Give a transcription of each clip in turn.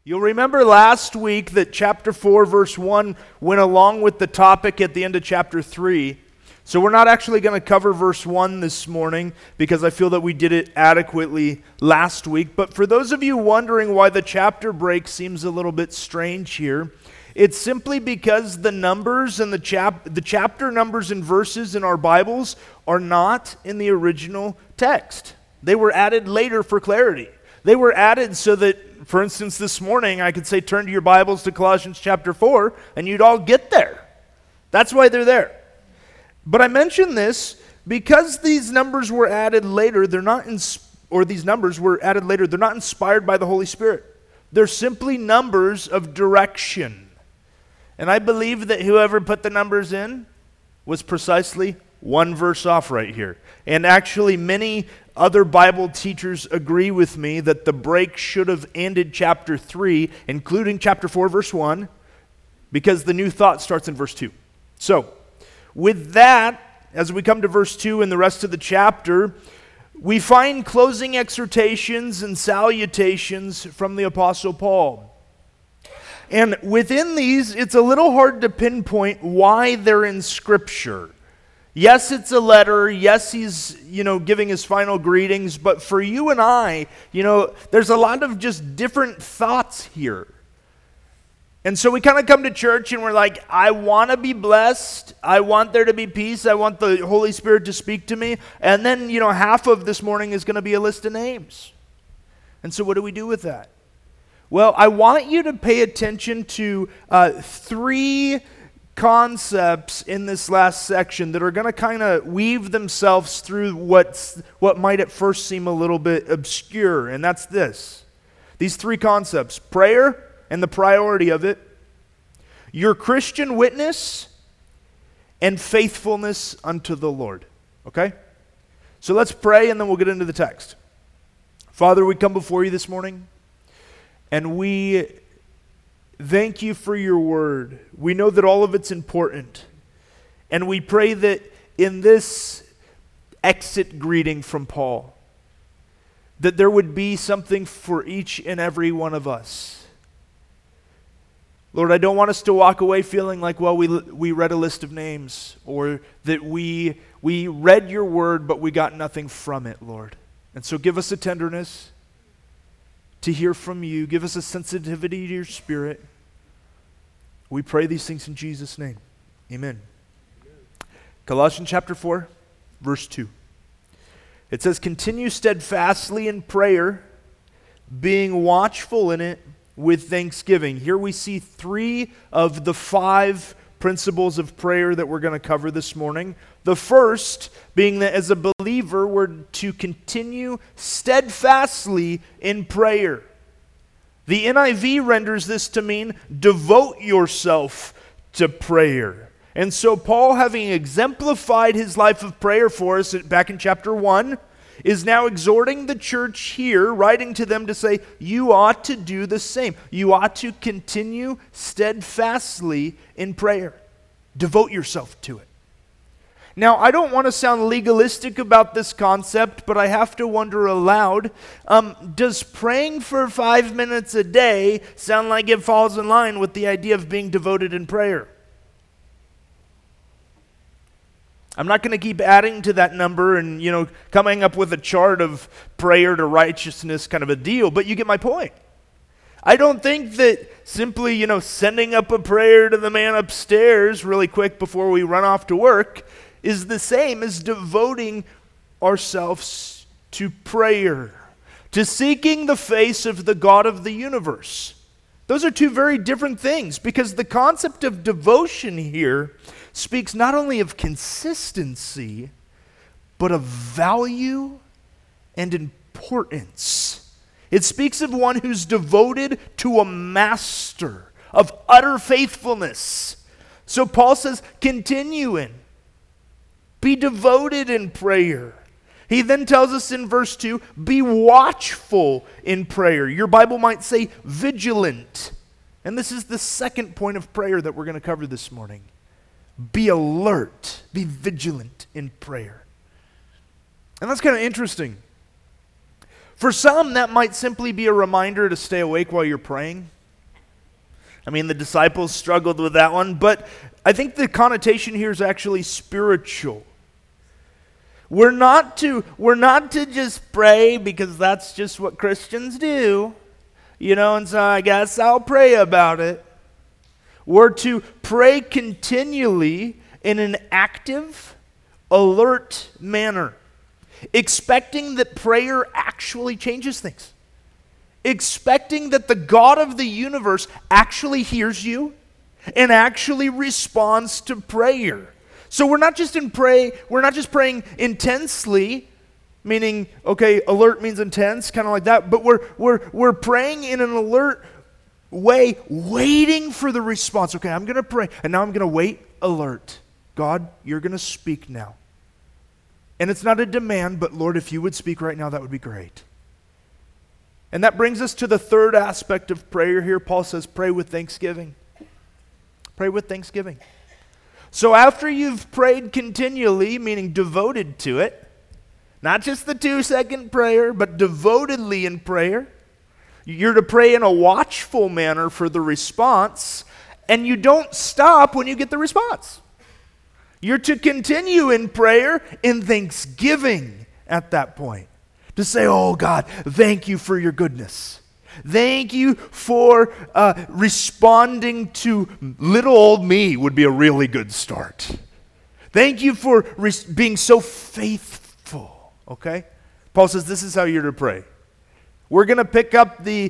You'll remember last week that chapter 4, verse 1 went along with the topic at the end of chapter 3. So we're not actually going to cover verse 1 this morning because I feel that we did it adequately last week. But for those of you wondering why the chapter break seems a little bit strange here, it's simply because the numbers and the chapter numbers and verses in our Bibles are not in the original text. They were added later for clarity. They were added so that, for instance, this morning I could say turn to your Bibles to Colossians chapter 4 and you'd all get there. That's why they're there. But I mention this because these numbers were added later, they're not inspired by the Holy Spirit. They're simply numbers of direction. And I believe that whoever put the numbers in was precisely one verse off right here. And actually many other Bible teachers agree with me that the break should have ended chapter 3, including chapter 4, verse 1, because the new thought starts in verse 2. So, with that, as we come to verse 2 and the rest of the chapter, we find closing exhortations and salutations from the Apostle Paul. And within these, it's a little hard to pinpoint why they're in Scripture. Yes, it's a letter. Yes, he's, giving his final greetings. But for you and I, there's a lot of just different thoughts here. And so we kind of come to church and we're like, I want to be blessed. I want there to be peace. I want the Holy Spirit to speak to me. And then, half of this morning is going to be a list of names. And so what do we do with that? Well, I want you to pay attention to three concepts in this last section that are going to kind of weave themselves through what might at first seem a little bit obscure, and that's this. These three concepts: prayer and the priority of it, your Christian witness, and faithfulness unto the Lord. Okay? So let's pray and then we'll get into the text. Father, we come before you this morning and we thank you for your word. We know that all of it's important. And we pray that in this exit greeting from Paul, that there would be something for each and every one of us. Lord, I don't want us to walk away feeling like, well, we read a list of names, or that we read your word, but we got nothing from it, Lord. And so give us a tenderness to hear from you. Give us a sensitivity to your Spirit. We pray these things in Jesus' name. Amen. Colossians chapter 4, verse 2. It says, continue steadfastly in prayer, being watchful in it with thanksgiving. Here we see 3 of the 5 principles of prayer that we're going to cover this morning. The first being that as a believer, we're to continue steadfastly in prayer. The NIV renders this to mean devote yourself to prayer. And so Paul, having exemplified his life of prayer for us back in chapter 1, is now exhorting the church here, writing to them to say, you ought to do the same. You ought to continue steadfastly in prayer. Devote yourself to it. Now, I don't want to sound legalistic about this concept, but I have to wonder aloud, does praying for 5 minutes a day sound like it falls in line with the idea of being devoted in prayer? I'm not going to keep adding to that number and, coming up with a chart of prayer to righteousness kind of a deal, but you get my point. I don't think that simply, sending up a prayer to the man upstairs really quick before we run off to work is the same as devoting ourselves to prayer, to seeking the face of the God of the universe. Those are 2 very different things, because the concept of devotion here speaks not only of consistency, but of value and importance. It speaks of one who's devoted to a master, of utter faithfulness. So Paul says, continue in. Be devoted in prayer. He then tells us in verse 2, be watchful in prayer. Your Bible might say vigilant. And this is the second point of prayer that we're going to cover this morning. Be alert. Be vigilant in prayer. And that's kind of interesting. For some, that might simply be a reminder to stay awake while you're praying. I mean, the disciples struggled with that one, but I think the connotation here is actually spiritual. We're not to just pray because that's just what Christians do, and so I guess I'll pray about it. We're to pray continually in an active, alert manner, expecting that prayer actually changes things. Expecting that the God of the universe actually hears you and actually responds to prayer. So we're not just praying intensely, meaning, okay, alert means intense, kind of like that, but we're praying in an alert way, waiting for the response. Okay, I'm going to pray, and now I'm going to wait alert. God, you're going to speak now. And it's not a demand, but Lord, if you would speak right now, that would be great. And that brings us to the third aspect of prayer here. Paul says, pray with thanksgiving. Pray with thanksgiving. So after you've prayed continually, meaning devoted to it, not just the 2-second prayer, but devotedly in prayer, you're to pray in a watchful manner for the response, and you don't stop when you get the response. You're to continue in prayer in thanksgiving at that point. To say, oh God, thank you for your goodness. Thank you for responding to little old me would be a really good start. Thank you for being so faithful, okay? Paul says this is how you're to pray. We're going to pick up the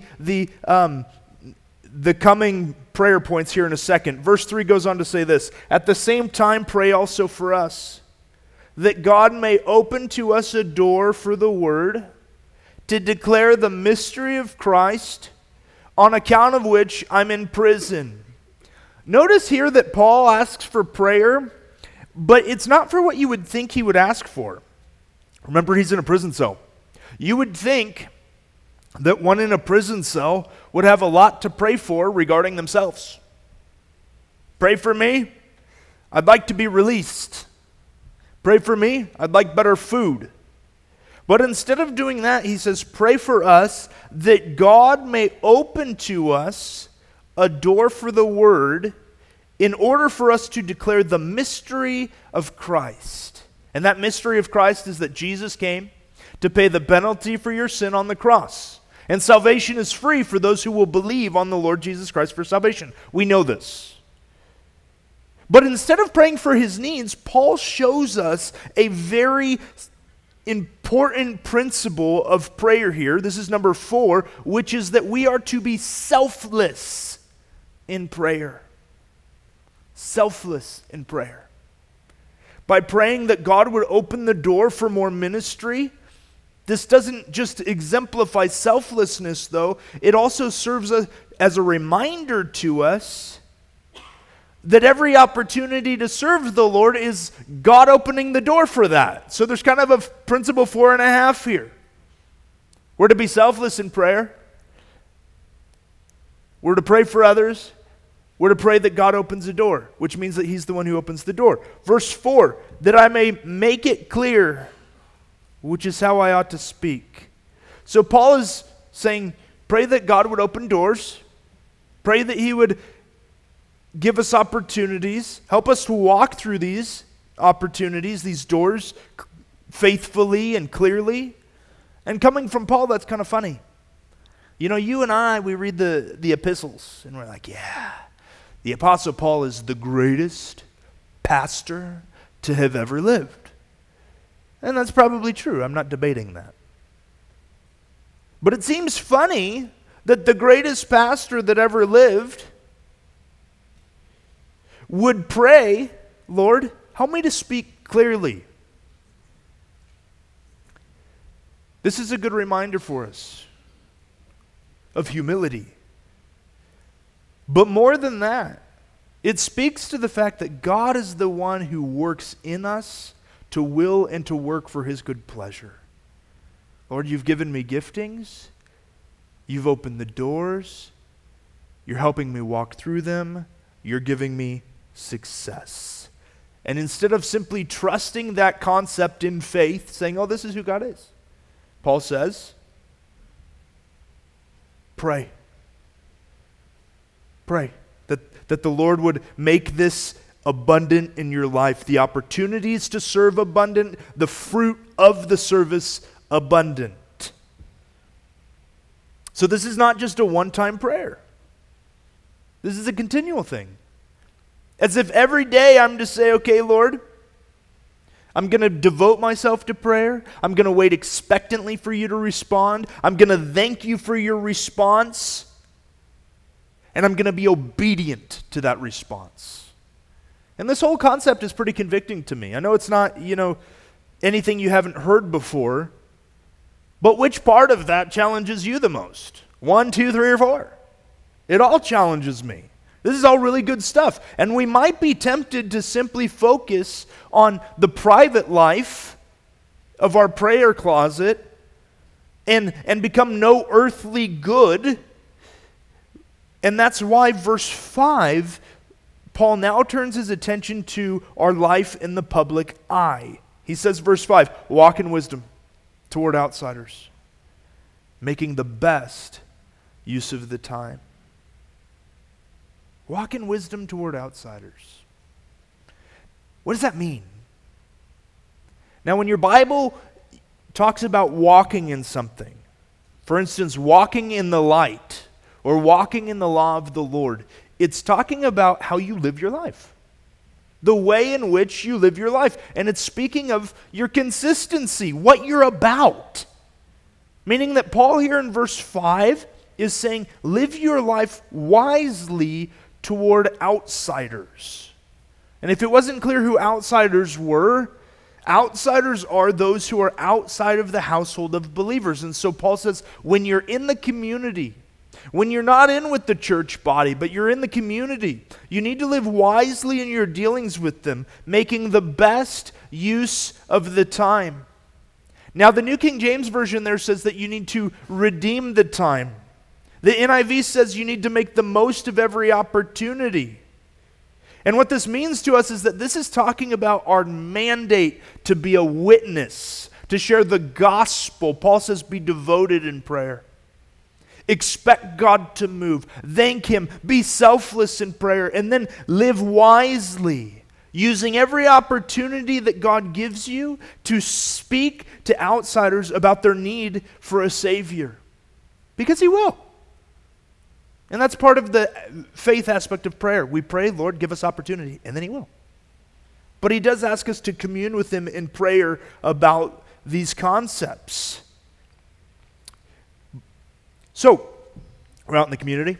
coming prayer points here in a second. Verse 3 goes on to say this, at the same time pray also for us, that God may open to us a door for the word to declare the mystery of Christ, on account of which I'm in prison. Notice here that Paul asks for prayer, but it's not for what you would think he would ask for. Remember, he's in a prison cell. You would think that one in a prison cell would have a lot to pray for regarding themselves. Pray for me. I'd like to be released. Pray for me. I'd like better food. But instead of doing that, he says, pray for us that God may open to us a door for the word in order for us to declare the mystery of Christ. And that mystery of Christ is that Jesus came to pay the penalty for your sin on the cross. And salvation is free for those who will believe on the Lord Jesus Christ for salvation. We know this. But instead of praying for his needs, Paul shows us a very important principle of prayer here. This is number 4, which is that we are to be selfless in prayer. Selfless in prayer. By praying that God would open the door for more ministry, this doesn't just exemplify selflessness, though. It also serves as a reminder to us that every opportunity to serve the Lord is God opening the door for that. So there's kind of a principle 4.5 here. We're to be selfless in prayer. We're to pray for others. We're to pray that God opens the door, which means that he's the one who opens the door. Verse 4, that I may make it clear, which is how I ought to speak. So Paul is saying, pray that God would open doors. Pray that he would give us opportunities. Help us to walk through these opportunities, these doors, faithfully and clearly. And coming from Paul, that's kind of funny. You know, you and I, we read the epistles, and we're like, yeah, the Apostle Paul is the greatest pastor to have ever lived. And that's probably true. I'm not debating that. But it seems funny that the greatest pastor that ever lived would pray, Lord, help me to speak clearly. This is a good reminder for us of humility. But more than that, it speaks to the fact that God is the one who works in us to will and to work for his good pleasure. Lord, you've given me giftings. You've opened the doors. You're helping me walk through them. You're giving me success. And instead of simply trusting that concept in faith, saying, oh, this is who God is, Paul says, Pray. Pray that the Lord would make this abundant in your life, the opportunities to serve abundant, the fruit of the service abundant. So this is not just a one-time prayer. This is a continual thing. As if every day I'm to say, okay, Lord, I'm going to devote myself to prayer. I'm going to wait expectantly for you to respond. I'm going to thank you for your response. And I'm going to be obedient to that response. And this whole concept is pretty convicting to me. I know it's not, anything you haven't heard before, but which part of that challenges you the most? 1, 2, 3, or 4? It all challenges me. This is all really good stuff. And we might be tempted to simply focus on the private life of our prayer closet and become no earthly good. And that's why verse 5, Paul now turns his attention to our life in the public eye. He says, verse 5, walk in wisdom toward outsiders, making the best use of the time. Walk in wisdom toward outsiders. What does that mean? Now, when your Bible talks about walking in something, for instance, walking in the light or walking in the law of the Lord, it's talking about how you live your life, the way in which you live your life. And it's speaking of your consistency, what you're about. Meaning that Paul here in verse 5 is saying, live your life wisely toward outsiders. And if it wasn't clear who outsiders were, outsiders are those who are outside of the household of believers. And so Paul says, when you're in the community, when you're not in with the church body, but you're in the community, you need to live wisely in your dealings with them, making the best use of the time. Now, the New King James Version there says that you need to redeem the time. The NIV says you need to make the most of every opportunity. And what this means to us is that this is talking about our mandate to be a witness, to share the gospel. Paul says be devoted in prayer. Expect God to move. Thank Him. Be selfless in prayer. And then live wisely, using every opportunity that God gives you to speak to outsiders about their need for a Savior. Because He will. And that's part of the faith aspect of prayer. We pray, Lord, give us opportunity, and then He will. But He does ask us to commune with Him in prayer about these concepts. So, we're out in the community.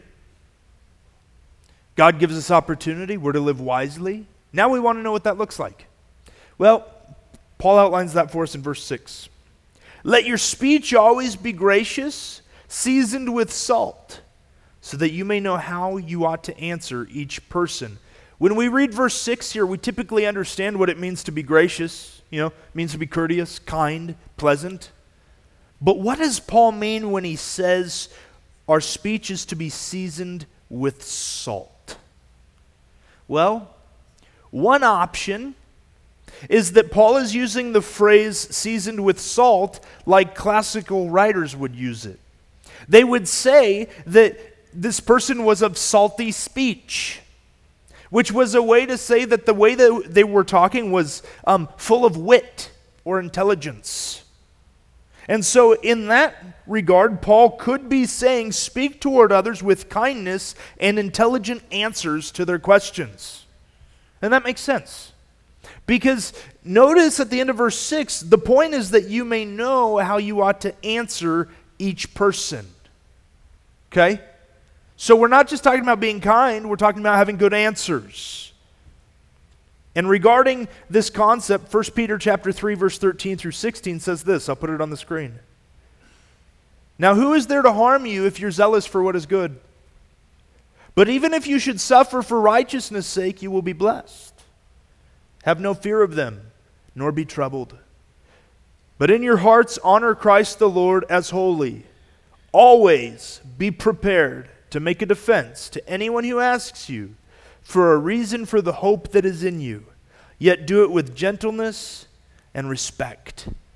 God gives us opportunity. We're to live wisely. Now we want to know what that looks like. Well, Paul outlines that for us in verse 6. Let your speech always be gracious, seasoned with salt, so that you may know how you ought to answer each person. When we read verse 6 here, we typically understand what it means to be gracious. It means to be courteous, kind, pleasant. But what does Paul mean when he says our speech is to be seasoned with salt? Well, one option is that Paul is using the phrase seasoned with salt like classical writers would use it. They would say that this person was of salty speech, which was a way to say that the way that they were talking was full of wit or intelligence. And so in that regard, Paul could be saying, speak toward others with kindness and intelligent answers to their questions. And that makes sense. Because notice at the end of verse 6, the point is that you may know how you ought to answer each person. Okay? So we're not just talking about being kind, we're talking about having good answers. And regarding this concept, 1 Peter chapter 3, verse 13 through 16 says this. I'll put it on the screen. Now who is there to harm you if you're zealous for what is good? But even if you should suffer for righteousness' sake, you will be blessed. Have no fear of them, nor be troubled. But in your hearts honor Christ the Lord as holy. Always be prepared to make a defense to anyone who asks you for a reason for the hope that is in you, yet do it with gentleness and respect,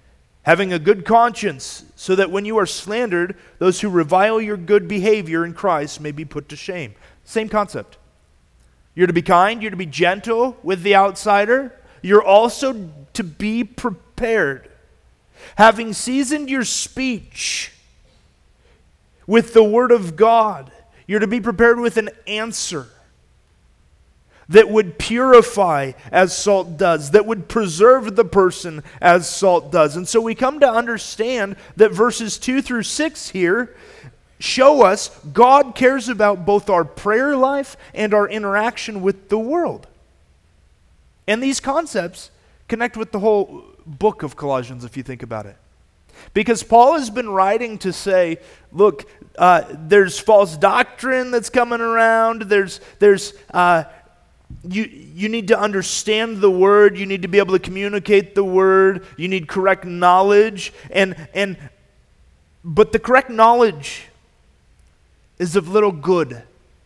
having a good conscience, so that when you are slandered, those who revile your good behavior in Christ may be put to shame. Same concept. You're to be kind, you're to be gentle with the outsider. You're also to be prepared. Having seasoned your speech with the word of God, you're to be prepared with an answer that would purify as salt does, that would preserve the person as salt does. And so we come to understand that verses 2 through 6 here show us God cares about both our prayer life and our interaction with the world. And these concepts connect with the whole book of Colossians, if you think about it. Because Paul has been writing to say, look, there's false doctrine that's coming around. You need to understand the word. You need to be able to communicate the word. You need correct knowledge. But the correct knowledge is of little good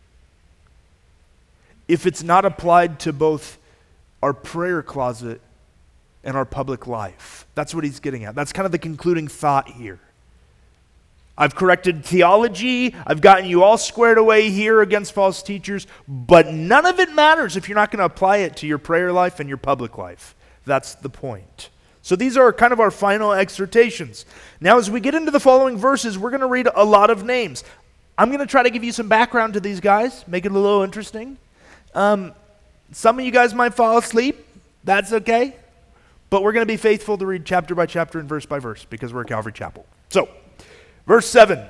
if it's not applied to both our prayer closet and our public life. That's what he's getting at. That's kind of the concluding thought here. I've corrected theology. I've gotten you all squared away here against false teachers, but none of it matters if you're not going to apply it to your prayer life and your public life. That's the point. So these are kind of our final exhortations. Now, as we get into the following verses, we're going to read a lot of names. I'm going to try to give you some background to these guys, make it a little interesting. Some of you guys might fall asleep. That's okay. But we're going to be faithful to read chapter by chapter and verse by verse because we're at Calvary Chapel. So, verse 7,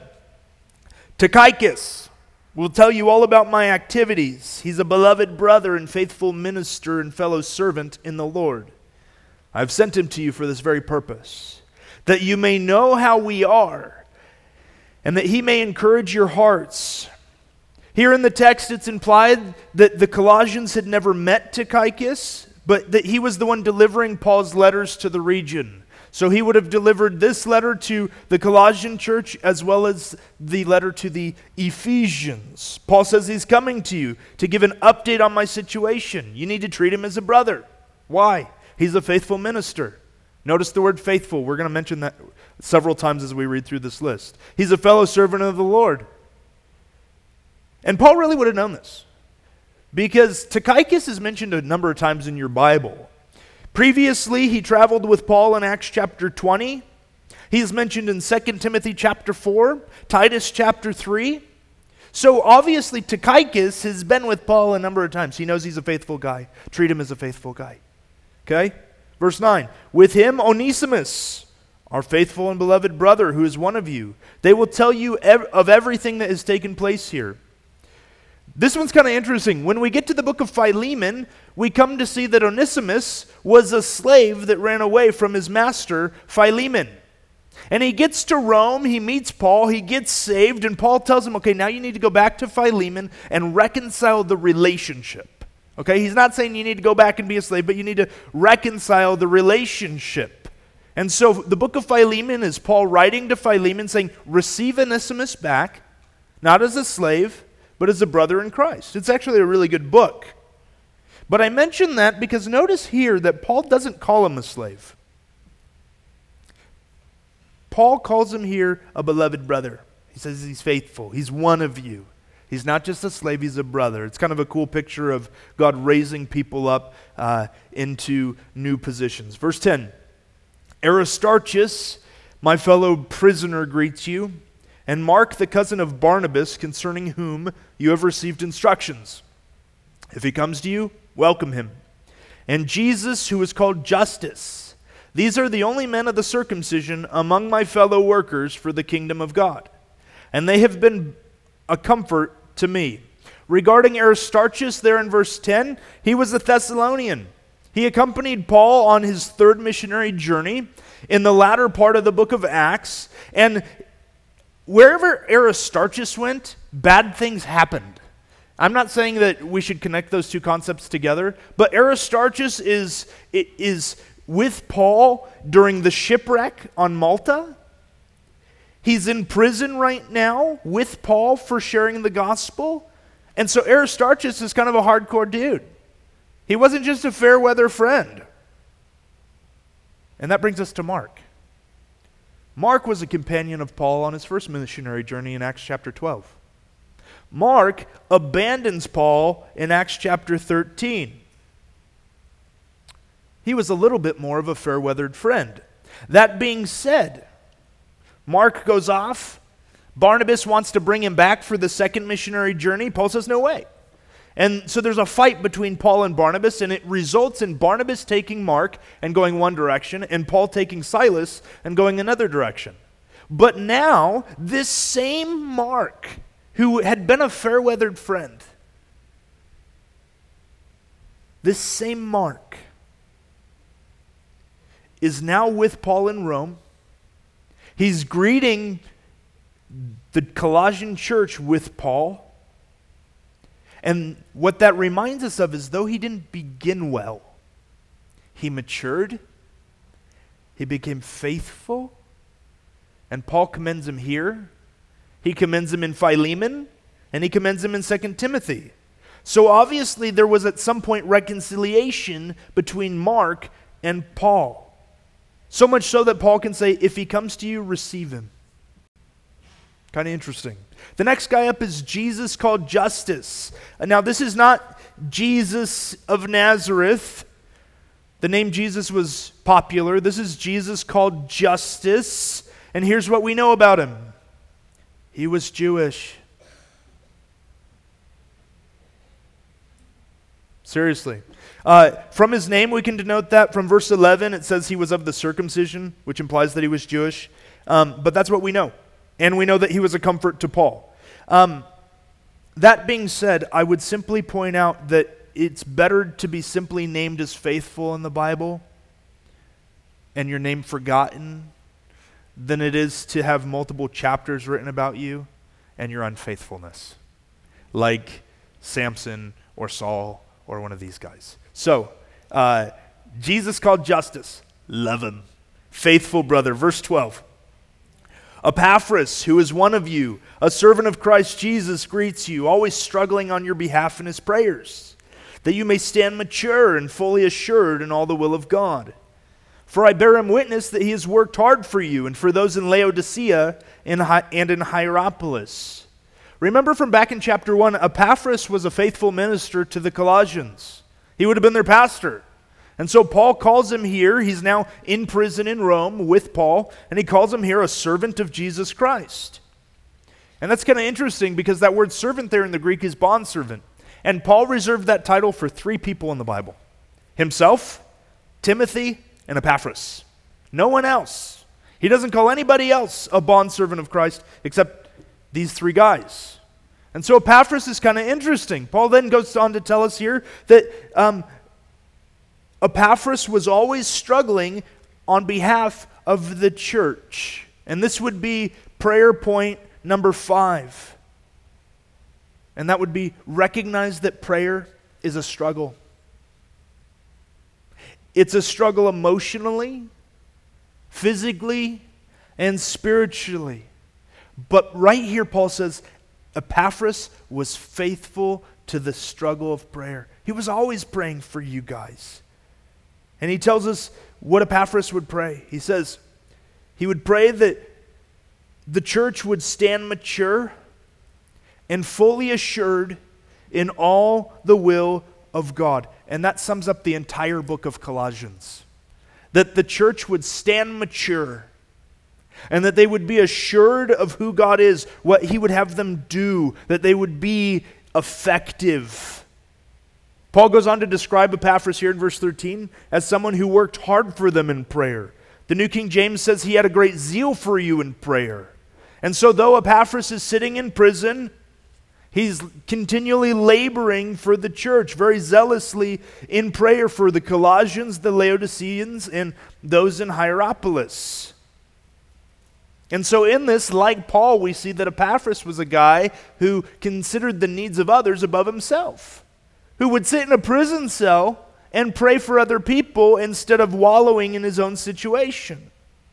Tychicus will tell you all about my activities. He's a beloved brother and faithful minister and fellow servant in the Lord. I've sent him to you for this very purpose, that you may know how we are, and that he may encourage your hearts. Here in the text, it's implied that the Colossians had never met Tychicus, but that he was the one delivering Paul's letters to the region. So he would have delivered this letter to the Colossian church as well as the letter to the Ephesians. Paul says he's coming to you to give an update on my situation. You need to treat him as a brother. Why? He's a faithful minister. Notice the word faithful. We're going to mention that several times as we read through this list. He's a fellow servant of the Lord. And Paul really would have known this, because Tychicus is mentioned a number of times in your Bible. Previously, he traveled with Paul in Acts chapter 20. He's mentioned in 2 Timothy chapter 4, Titus chapter 3. So obviously Tychicus has been with Paul a number of times. He knows he's a faithful guy. Treat him as a faithful guy. Okay? Verse 9, with him Onesimus, our faithful and beloved brother who is one of you. They will tell you of everything that has taken place here. This one's kind of interesting. When we get to the book of Philemon, we come to see that Onesimus was a slave that ran away from his master, Philemon. And he gets to Rome, he meets Paul, he gets saved, and Paul tells him, okay, now you need to go back to Philemon and reconcile the relationship. Okay, he's not saying you need to go back and be a slave, but you need to reconcile the relationship. And so the book of Philemon is Paul writing to Philemon saying, receive Onesimus back, not as a slave, but as a brother in Christ. It's actually a really good book. But I mention that because notice here that Paul doesn't call him a slave. Paul calls him here a beloved brother. He says he's faithful. He's one of you. He's not just a slave, he's a brother. It's kind of a cool picture of God raising people up into new positions. Verse 10, Aristarchus, my fellow prisoner, greets you, and Mark, the cousin of Barnabas, concerning whom you have received instructions. If he comes to you, welcome him. And Jesus, who is called Justus. These are the only men of the circumcision among my fellow workers for the kingdom of God. And they have been a comfort to me. Regarding Aristarchus, there in verse 10, he was a Thessalonian. He accompanied Paul on his third missionary journey in the latter part of the book of Acts. And wherever Aristarchus went, bad things happened. I'm not saying that we should connect those two concepts together, but Aristarchus is with Paul during the shipwreck on Malta. He's in prison right now with Paul for sharing the gospel. And so Aristarchus is kind of a hardcore dude. He wasn't just a fair weather friend. And that brings us to Mark. Mark was a companion of Paul on his first missionary journey in Acts chapter 12. Mark abandons Paul in Acts chapter 13. He was a little bit more of a fair-weathered friend. That being said, Mark goes off. Barnabas wants to bring him back for the second missionary journey. Paul says, no way. And so there's a fight between Paul and Barnabas, and it results in Barnabas taking Mark and going one direction, and Paul taking Silas and going another direction. But now, this same Mark, who had been a fair-weathered friend, this same Mark is now with Paul in Rome. He's greeting the Colossian church with Paul. And what that reminds us of is, though he didn't begin well, he matured, he became faithful, and Paul commends him here. He commends him in Philemon, and he commends him in 2 Timothy. So obviously there was at some point reconciliation between Mark and Paul. So much so that Paul can say, if he comes to you, receive him. Kind of interesting. The next guy up is Jesus called Justus. Now, this is not Jesus of Nazareth. The name Jesus was popular. This is Jesus called Justus. And here's what we know about him. He was Jewish. Seriously. From his name, we can denote that. From verse 11, it says he was of the circumcision, which implies that he was Jewish. But that's what we know. And we know that he was a comfort to Paul. That being said, I would simply point out that it's better to be simply named as faithful in the Bible and your name forgotten than it is to have multiple chapters written about you and your unfaithfulness, like Samson or Saul or one of these guys. So, Jesus called Justus. Love him. Faithful brother. Verse 12. Epaphras, who is one of you, a servant of Christ Jesus, greets you, always struggling on your behalf in his prayers, that you may stand mature and fully assured in all the will of God. For I bear him witness that he has worked hard for you and for those in Laodicea and in Hierapolis. Remember from back in chapter 1, Epaphras was a faithful minister to the Colossians. He would have been their pastor. And so Paul calls him here, he's now in prison in Rome with Paul, and he calls him here a servant of Jesus Christ. And that's kind of interesting because that word servant there in the Greek is bondservant. And Paul reserved that title for 3 people in the Bible. Himself, Timothy, and Epaphras. No one else. He doesn't call anybody else a bondservant of Christ except these 3 guys. And so Epaphras is kind of interesting. Paul then goes on to tell us here that Epaphras was always struggling on behalf of the church. And this would be prayer point number 5. And that would be recognize that prayer is a struggle. It's a struggle emotionally, physically, and spiritually. But right here, Paul says, Epaphras was faithful to the struggle of prayer. He was always praying for you guys. And he tells us what Epaphras would pray. He says he would pray that the church would stand mature and fully assured in all the will of God. And that sums up the entire book of Colossians. That the church would stand mature and that they would be assured of who God is, what he would have them do, that they would be effective. Paul goes on to describe Epaphras here in verse 13 as someone who worked hard for them in prayer. The New King James says he had a great zeal for you in prayer. And so though Epaphras is sitting in prison, he's continually laboring for the church, very zealously in prayer for the Colossians, the Laodiceans, and those in Hierapolis. And so in this, like Paul, we see that Epaphras was a guy who considered the needs of others above himself, who would sit in a prison cell and pray for other people instead of wallowing in his own situation.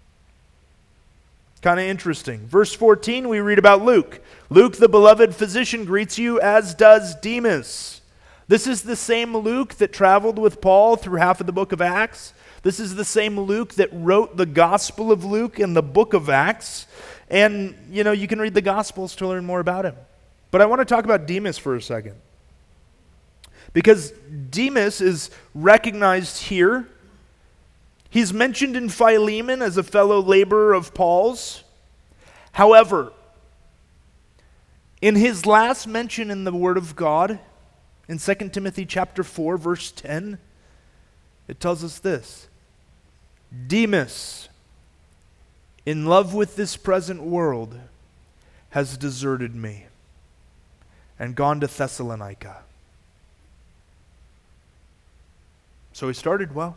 Kind of interesting. Verse 14, we read about Luke. Luke, the beloved physician, greets you, as does Demas. This is the same Luke that traveled with Paul through half of the book of Acts. This is the same Luke that wrote the Gospel of Luke and the book of Acts. And, you can read the Gospels to learn more about him. But I want to talk about Demas for a second. Because Demas is recognized here. He's mentioned in Philemon as a fellow laborer of Paul's. However, in his last mention in the Word of God, in 2 Timothy chapter 4, verse 10, it tells us this: Demas, in love with this present world, has deserted me and gone to Thessalonica. So he started well.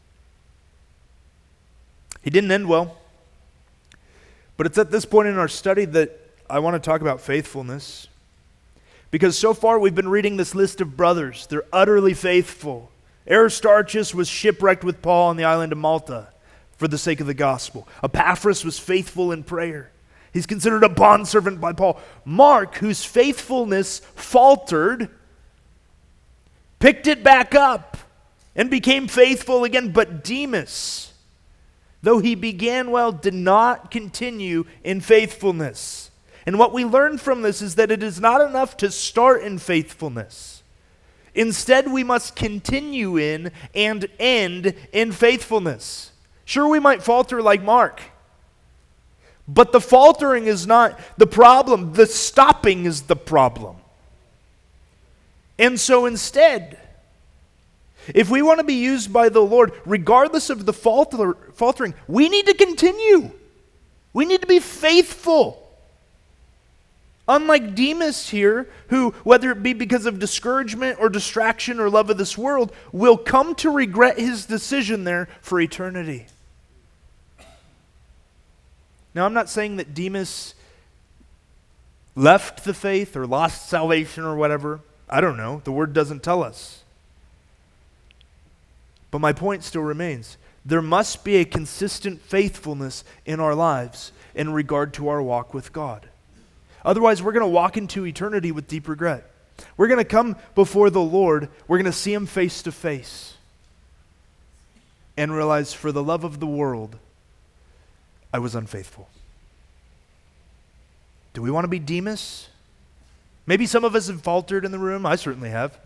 He didn't end well. But it's at this point in our study that I want to talk about faithfulness. Because so far we've been reading this list of brothers. They're utterly faithful. Aristarchus was shipwrecked with Paul on the island of Malta for the sake of the gospel. Epaphras was faithful in prayer. He's considered a bondservant by Paul. Mark, whose faithfulness faltered, picked it back up and became faithful again. But Demas, though he began well, did not continue in faithfulness. And what we learn from this is that it is not enough to start in faithfulness. Instead, we must continue in and end in faithfulness. Sure, we might falter like Mark, but the faltering is not the problem. The stopping is the problem. And so instead, if we want to be used by the Lord, regardless of the faltering, we need to continue. We need to be faithful. Unlike Demas here, who, whether it be because of discouragement or distraction or love of this world, will come to regret his decision there for eternity. Now, I'm not saying that Demas left the faith or lost salvation or whatever. I don't know. The Word doesn't tell us. But my point still remains. There must be a consistent faithfulness in our lives in regard to our walk with God. Otherwise, we're going to walk into eternity with deep regret. We're going to come before the Lord. We're going to see Him face to face and realize, for the love of the world, I was unfaithful. Do we want to be Demas? Maybe some of us have faltered in the room. I certainly have.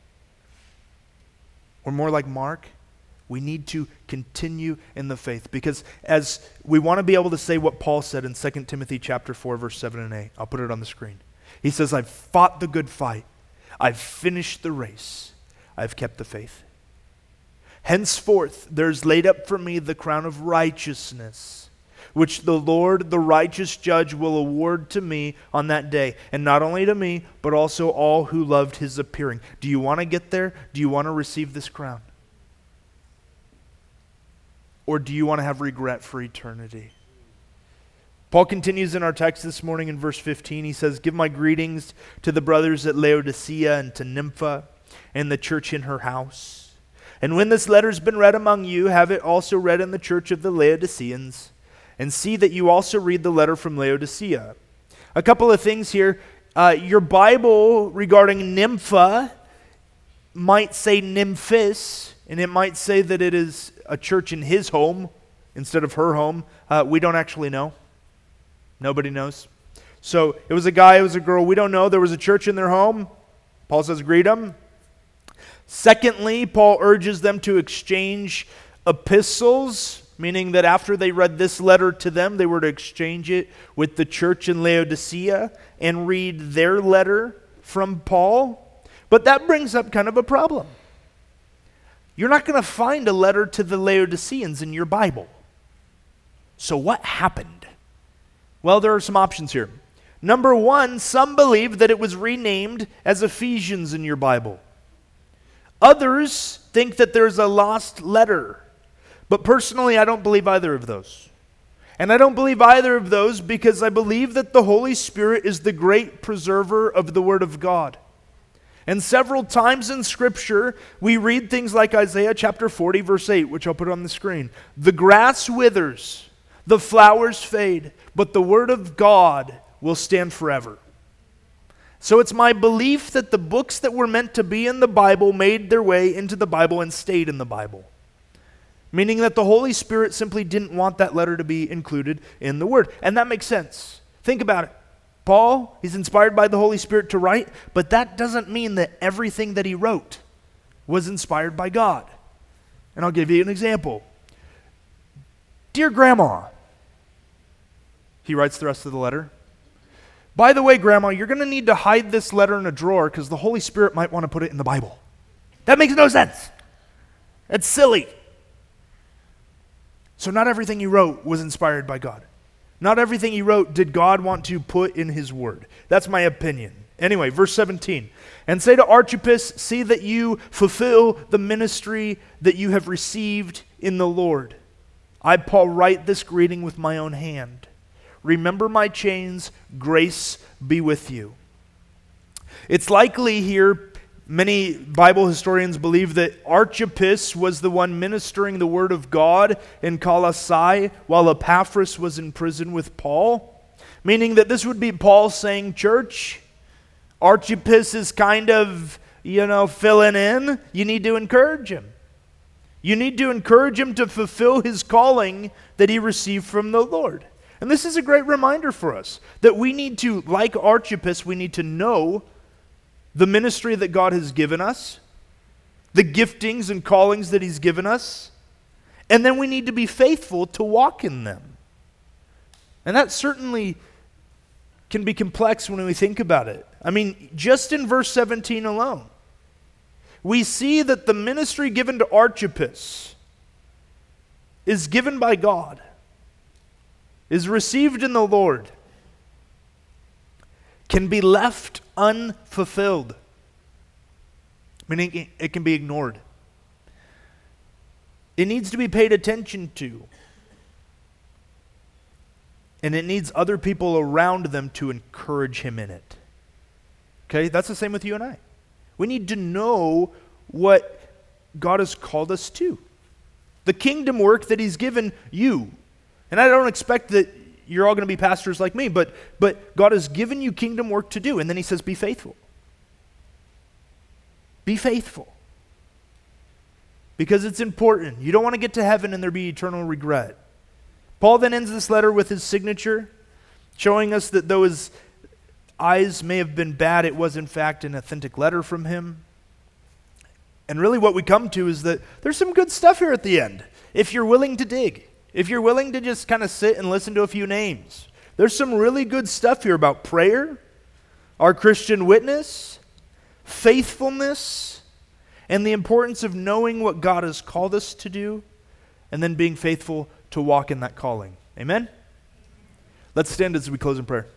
Or more like Mark. We need to continue in the faith, because as we want to be able to say what Paul said in 2 Timothy chapter 4, verse 7 and 8. I'll put it on the screen. He says, I've fought the good fight. I've finished the race. I've kept the faith. Henceforth, there's laid up for me the crown of righteousness, which the Lord, the righteous judge, will award to me on that day. And not only to me, but also all who loved His appearing. Do you want to get there? Do you want to receive this crown? Or do you want to have regret for eternity? Paul continues in our text this morning in verse 15. He says, give my greetings to the brothers at Laodicea and to Nympha and the church in her house. And when this letter's been read among you, have it also read in the church of the Laodiceans. And see that you also read the letter from Laodicea. A couple of things here. Your Bible regarding Nympha might say Nymphis, and it might say that it is a church in his home instead of her home. We don't actually know. Nobody knows. So it was a guy, it was a girl, we don't know. There was a church in their home. Paul says, greet them. Secondly, Paul urges them to exchange epistles, meaning that after they read this letter to them, they were to exchange it with the church in Laodicea and read their letter from Paul. But that brings up kind of a problem. You're not going to find a letter to the Laodiceans in your Bible. So what happened? Well, there are some options here. Number one, some believe that it was renamed as Ephesians in your Bible. Others think that there's a lost letter. But personally, I don't believe either of those. And I don't believe either of those because I believe that the Holy Spirit is the great preserver of the Word of God. And several times in Scripture, we read things like Isaiah chapter 40, verse 8, which I'll put on the screen. The grass withers, the flowers fade, but the Word of God will stand forever. So it's my belief that the books that were meant to be in the Bible made their way into the Bible and stayed in the Bible. meaning that the Holy Spirit simply didn't want that letter to be included in the Word. And that makes sense. Think about it. Paul, he's inspired by the Holy Spirit to write, but that doesn't mean that everything that he wrote was inspired by God. And I'll give you an example. Dear Grandma, he writes the rest of the letter. By the way, Grandma, you're going to need to hide this letter in a drawer because the Holy Spirit might want to put it in the Bible. That makes no sense. That's silly. So not everything he wrote was inspired by God. Not everything he wrote did God want to put in his word. That's my opinion. Anyway, verse 17. And say to Archippus, see that you fulfill the ministry that you have received in the Lord. I, Paul, write this greeting with my own hand. Remember my chains, grace be with you. It's likely here, many Bible historians believe that Archippus was the one ministering the word of God in Colossae while Epaphras was in prison with Paul, meaning that this would be Paul saying, church, Archippus is kind of, filling in. You need to encourage him. You need to encourage him to fulfill his calling that he received from the Lord. And this is a great reminder for us that we need to, like Archippus, we need to know the ministry that God has given us, the giftings and callings that he's given us, and then we need to be faithful to walk in them. And that certainly can be complex when we think about it. I mean, just in verse 17 alone, we see that the ministry given to Archippus is given by God, is received in the Lord, can be left unfulfilled, meaning it can be ignored. It needs to be paid attention to. And it needs other people around them to encourage him in it. Okay, that's the same with you and I. We need to know what God has called us to. The kingdom work that he's given you. And I don't expect that you're all going to be pastors like me, but God has given you kingdom work to do. And then he says, be faithful. Be faithful. Because it's important. You don't want to get to heaven and there be eternal regret. Paul then ends this letter with his signature, showing us that though his eyes may have been bad, it was in fact an authentic letter from him. And really what we come to is that there's some good stuff here at the end, if you're willing to dig. If you're willing to just kind of sit and listen to a few names. There's some really good stuff here about prayer, our Christian witness, faithfulness, and the importance of knowing what God has called us to do, and then being faithful to walk in that calling. Amen? Let's stand as we close in prayer.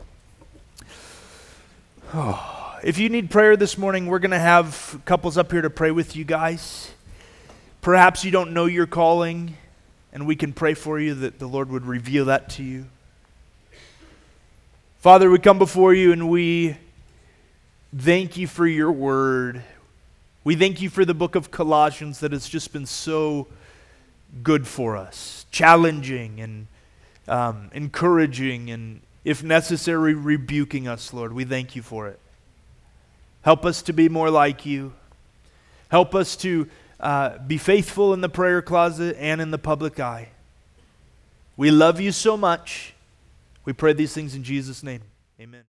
If you need prayer this morning, we're going to have couples up here to pray with you guys. Perhaps you don't know your calling, and we can pray for you that the Lord would reveal that to you. Father, we come before you and we thank you for your word. We thank you for the book of Colossians that has just been so good for us, challenging and encouraging, and if necessary, rebuking us, Lord. We thank you for it. Help us to be more like you. Help us to be faithful in the prayer closet and in the public eye. We love you so much. We pray these things in Jesus' name. Amen.